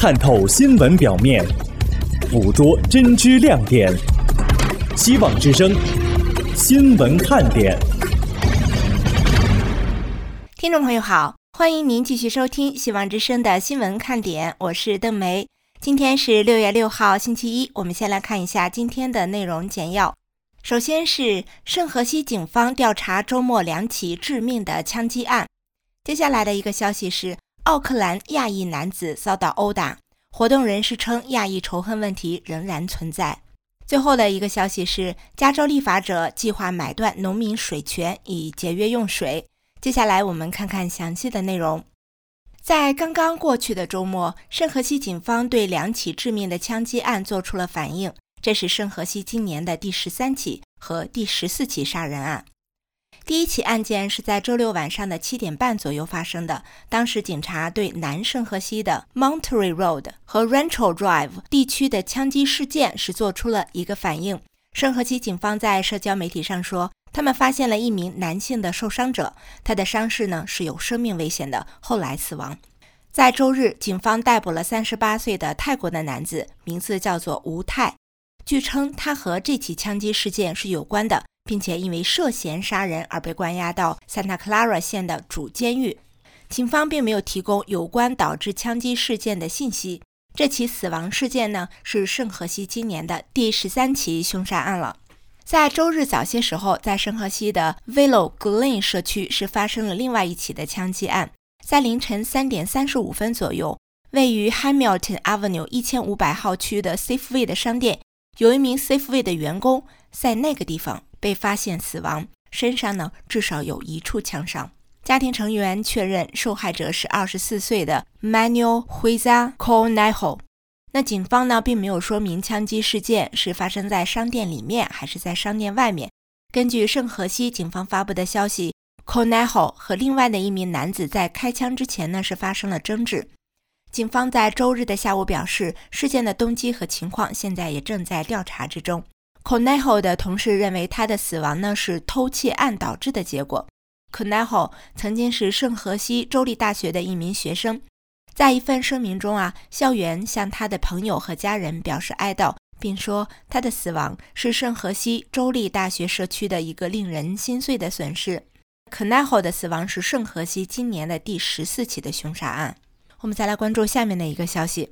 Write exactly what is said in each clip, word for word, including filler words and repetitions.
探透新闻表面，捕捉真知亮点。希望之声，新闻看点。 听众朋友好，欢迎您继续收听希望之声的新闻看点，我是邓梅。今天是六月六号星期一，我们先来看一下今天的内容简要。首先是圣荷西警方调查周末两起致命的枪击案。接下来的一个消息是奥克兰亚裔男子遭到殴打，活动人士称亚裔仇恨问题仍然存在。最后的一个消息是加州立法者计划买断农民水权以节约用水。接下来我们看看详细的内容。在刚刚过去的周末，圣荷西警方对两起致命的枪击案做出了反应，这是圣荷西今年的第十三起和第十四起杀人案。第一起案件是在周六晚上的七点半左右发生的，当时警察对南圣荷西的 Monterey Road 和 Rancho Drive 地区的枪击事件是做出了一个反应。圣荷西警方在社交媒体上说，他们发现了一名男性的受伤者，他的伤势呢是有生命危险的，后来死亡。在周日，警方逮捕了三十八岁的泰国的男子，名字叫做吴泰。据称他和这起枪击事件是有关的，并且因为涉嫌杀人而被关押到 Santa Clara 县的主监狱。警方并没有提供有关导致枪击事件的信息。这起死亡事件呢，是圣荷西今年的第十三起凶杀案了。在周日早些时候，在圣荷西的 Willow Glen 社区是发生了另外一起的枪击案。在凌晨三点三十五分左右，位于 Hamilton Avenue 一千五百号区的 Safeway 的商店，有一名 Safeway 的员工在那个地方被发现死亡，身上呢至少有一处枪伤。家庭成员确认受害者是二十四岁的 Manuel Huiza Cornejo。那警方呢并没有说明枪击事件是发生在商店里面还是在商店外面。根据圣荷西警方发布的消息， Cornejo 和另外的一名男子在开枪之前呢是发生了争执。警方在周日的下午表示，事件的动机和情况现在也正在调查之中。Cornejo 的同事认为他的死亡呢是偷窃案导致的结果。Cornejo 曾经是圣荷西州立大学的一名学生。在一份声明中啊，校园向他的朋友和家人表示哀悼，并说他的死亡是圣荷西州立大学社区的一个令人心碎的损失。Cornejo 的死亡是圣荷西今年的第十四起的凶杀案。我们再来关注下面的一个消息。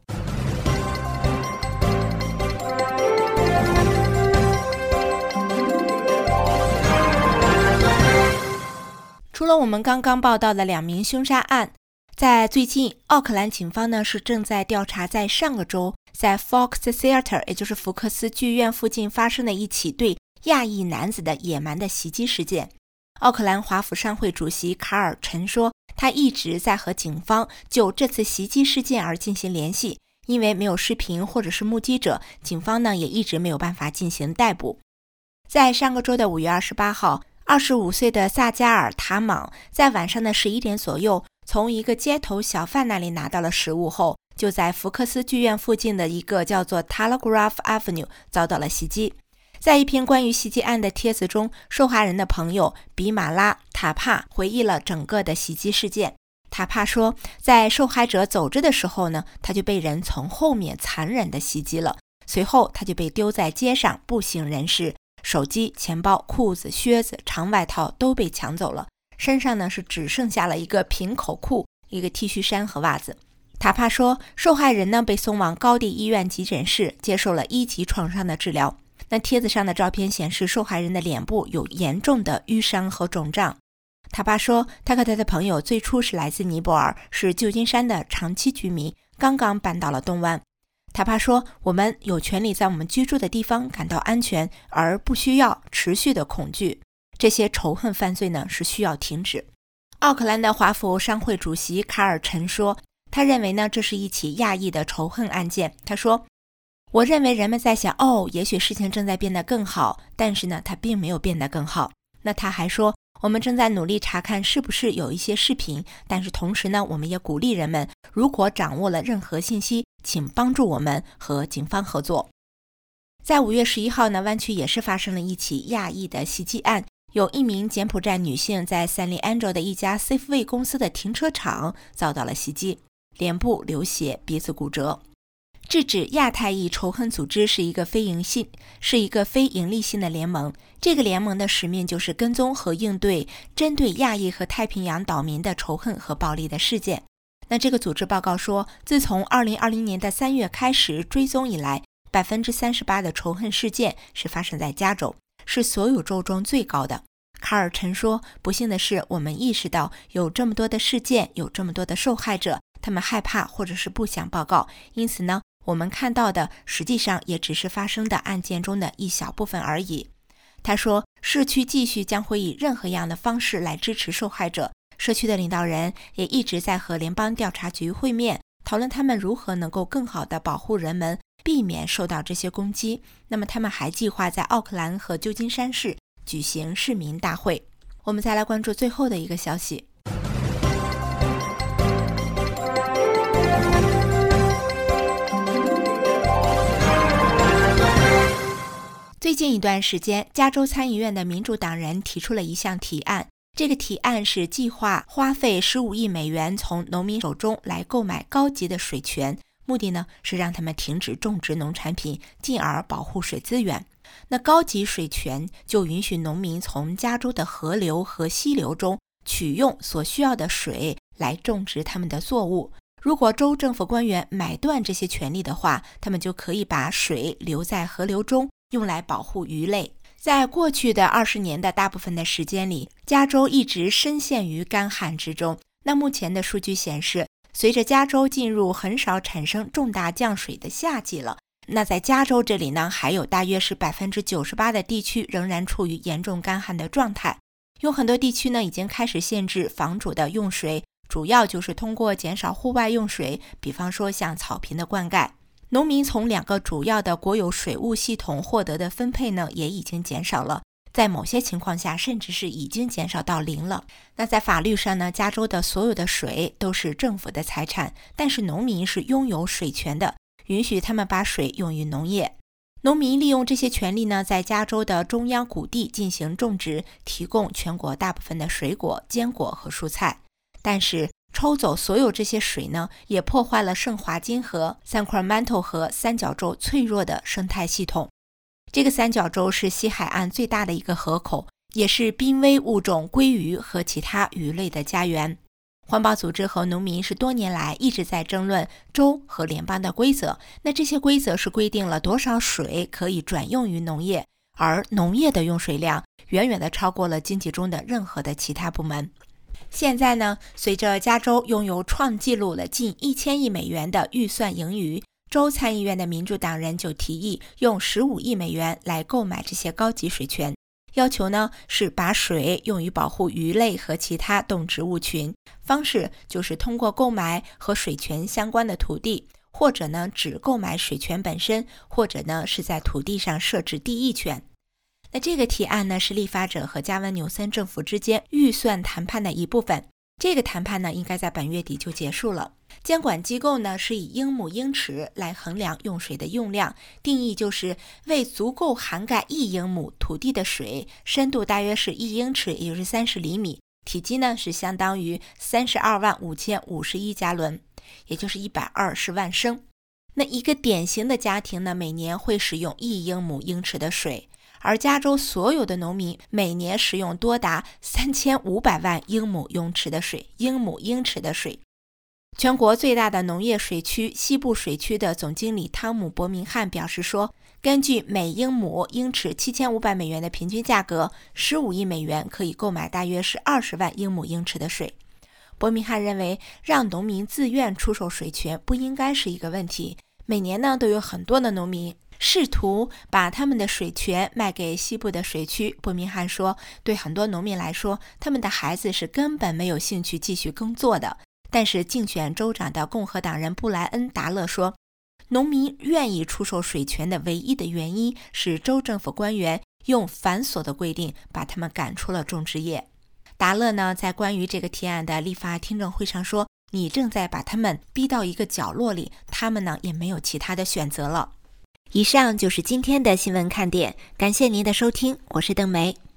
除了我们刚刚报道的两名凶杀案，在最近奥克兰警方呢是正在调查在上个周在 Fox Theater 也就是福克斯剧院附近发生的一起对亚裔男子的野蛮的袭击事件。奥克兰华府商会主席卡尔陈说，他一直在和警方就这次袭击事件而进行联系，因为没有视频或者是目击者，警方呢也一直没有办法进行逮捕。在上个周的五月二十八号，二十五岁的萨加尔塔莽在晚上的十一点左右从一个街头小贩那里拿到了食物后，就在福克斯剧院附近的一个叫做 Telegraph Avenue 遭到了袭击。在一篇关于袭击案的帖子中，受害人的朋友比马拉塔帕回忆了整个的袭击事件。塔帕说，在受害者走着的时候呢，他就被人从后面残忍地袭击了，随后他就被丢在街上，不省人事，手机、钱包、裤子、靴子、长外套都被抢走了，身上呢是只剩下了一个平口裤、一个 T 恤衫和袜子。塔帕说，受害人呢被送往高地医院急诊室，接受了一级创伤的治疗。那帖子上的照片显示，受害人的脸部有严重的淤伤和肿胀。塔帕说，他和他的朋友最初是来自尼泊尔，是旧金山的长期居民，刚刚搬到了东湾。塔帕说，我们有权利在我们居住的地方感到安全，而不需要持续的恐惧。这些仇恨犯罪呢是需要停止。奥克兰的华府商会主席卡尔陈说，他认为呢这是一起亚裔的仇恨案件。他说，我认为人们在想，哦，也许事情正在变得更好，但是呢它并没有变得更好。那他还说，我们正在努力查看是不是有一些视频，但是同时呢我们也鼓励人们，如果掌握了任何信息，请帮助我们和警方合作。在五月十一号呢，湾区也是发生了一起亚裔的袭击案，有一名柬埔寨女性在 San Leandro 的一家 Safeway 公司的停车场遭到了袭击。 脸部流血，鼻子骨折。制止亚太裔仇恨组织是一个非营性是一个非营利性的联盟，这个联盟的使命就是跟踪和应对针对亚裔和太平洋岛民的仇恨和暴力的事件。那这个组织报告说，自从二零二零年的三月开始追踪以来， 百分之三十八 的仇恨事件是发生在加州，是所有州中最高的。卡尔曾说，不幸的是，我们意识到有这么多的事件，有这么多的受害者，他们害怕或者是不想报告，因此呢，我们看到的实际上也只是发生的案件中的一小部分而已。他说，社区继续将会以任何样的方式来支持受害者，社区的领导人也一直在和联邦调查局会面，讨论他们如何能够更好地保护人们，避免受到这些攻击。那么他们还计划在奥克兰和旧金山市举行市民大会。我们再来关注最后的一个消息。最近一段时间，加州参议院的民主党人提出了一项提案，这个提案是计划花费十五亿美元从农民手中来购买高级的水权，目的呢是让他们停止种植农产品，进而保护水资源。那高级水权就允许农民从加州的河流和溪流中取用所需要的水来种植他们的作物。如果州政府官员买断这些权利的话，他们就可以把水留在河流中，用来保护鱼类。在过去的二十年的大部分的时间里，加州一直深陷于干旱之中。那目前的数据显示，随着加州进入很少产生重大降水的夏季了，那在加州这里呢，还有大约是 百分之九十八 的地区仍然处于严重干旱的状态。有很多地区呢已经开始限制房主的用水，主要就是通过减少户外用水，比方说像草坪的灌溉。农民从两个主要的国有水务系统获得的分配呢，也已经减少了，在某些情况下甚至是已经减少到零了。那在法律上呢，加州的所有的水都是政府的财产，但是农民是拥有水权的，允许他们把水用于农业。农民利用这些权利呢，在加州的中央谷地进行种植，提供全国大部分的水果、坚果和蔬菜。但是抽走所有这些水呢，也破坏了圣华金河、Sacramento 和三角洲脆弱的生态系统。这个三角洲是西海岸最大的一个河口，也是濒危物种鲑鱼和其他鱼类的家园。环保组织和农民是多年来一直在争论州和联邦的规则，那这些规则是规定了多少水可以转用于农业，而农业的用水量远远地超过了经济中的任何的其他部门。现在呢，随着加州拥有创纪录了近一千亿美元的预算盈余，州参议院的民主党人就提议用十五亿美元来购买这些高级水权，要求呢是把水用于保护鱼类和其他动植物群，方式就是通过购买和水权相关的土地，或者呢只购买水权本身，或者呢是在土地上设置地役权。那这个提案呢是立法者和加文纽森政府之间预算谈判的一部分，这个谈判呢应该在本月底就结束了。监管机构呢是以英亩英尺来衡量用水的用量，定义就是为足够涵盖一英亩土地的水，深度大约是一英尺，也就是三十厘米，体积呢是相当于三十二万五千五十一加仑，也就是一百二十万升。那一个典型的家庭呢，每年会使用一英亩英尺的水，而加州所有的农民每年使用多达三千五百万英亩英尺的水，英亩英尺的水。全国最大的农业水区西部水区的总经理汤姆·伯明翰表示说，根据每英亩英尺七千五百美元的平均价格，十五亿美元可以购买大约是二十万英亩英尺的水。伯明翰认为，让农民自愿出售水权不应该是一个问题。每年呢，都有很多的农民试图把他们的水权卖给西部的水区。伯明翰说，对很多农民来说，他们的孩子是根本没有兴趣继续耕作的。但是竞选州长的共和党人布莱恩·达勒说，农民愿意出售水权的唯一的原因是州政府官员用繁琐的规定把他们赶出了种植业。达勒呢，在关于这个提案的立法听证会上说，你正在把他们逼到一个角落里，他们呢也没有其他的选择了。以上就是今天的新闻看点，感谢您的收听，我是邓梅。